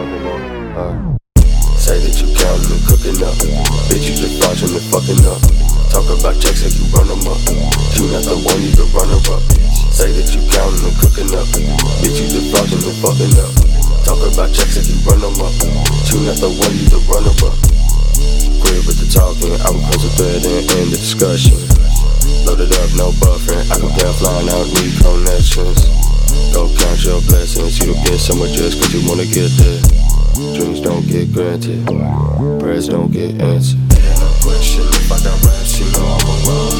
Say that you counting and cooking up. Bitch, you just watching and fucking up. Talk about checks like you run them up. You not the one, you the runner up. Say that you counting and cooking up. Bitch, you just watching and fucking up. Talk about checks like you run them up. You not the one, you the runner up. Quit with the talking, I will close the thread and end the discussion. Loaded up, no buffering, I go down flying, I don't need connections. Go count your blessings, you don't get so much just cause you wanna get there. Dreams don't get granted, prayers don't get answered. Ain't no question if I got raps, you know I'm a roll.